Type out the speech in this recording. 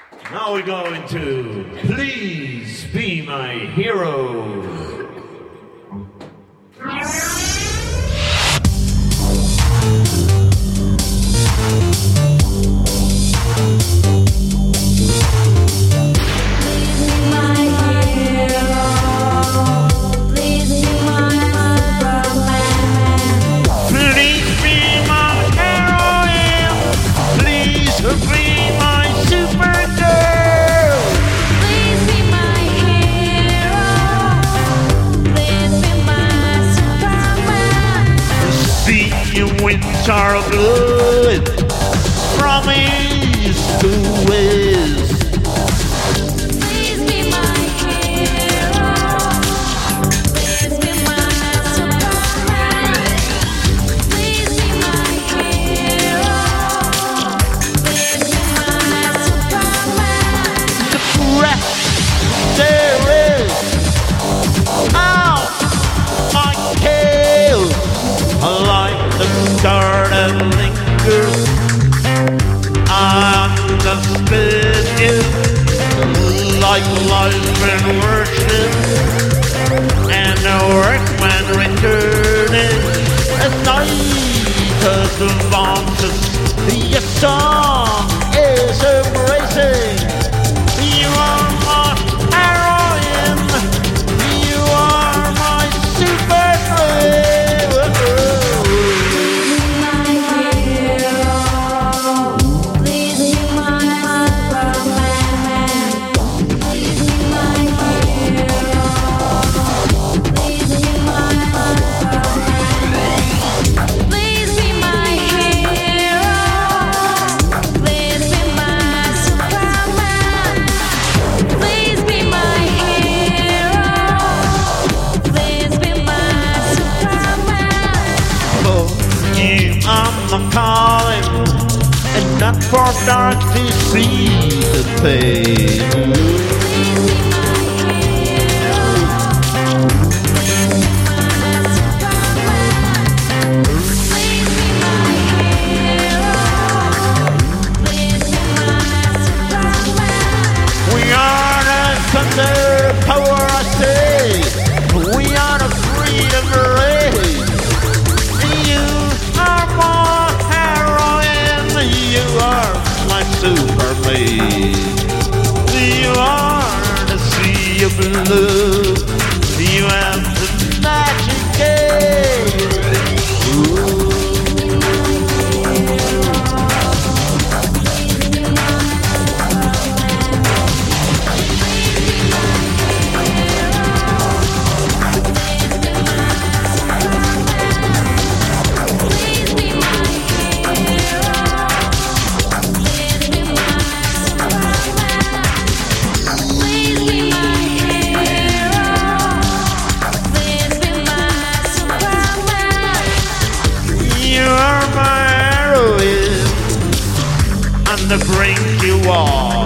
Now we're going to Please Be My Hero. Winds are good from east to west. Please be my hero. Please be my Superman. Please be my hero. Please be my Superman. The breath there is out my tail, like the star that lingers on the spit is like life and worship, and the workman returning at night advances. Your song is embracing. You are my heroine. You are my Superman. I'm calling, and not for dark to see the pain. We are the thunder power, I say. We are the freedom race. You are my heroine. You are my Superman. You are the sea of blue. You have the magic gate. On the brink you are.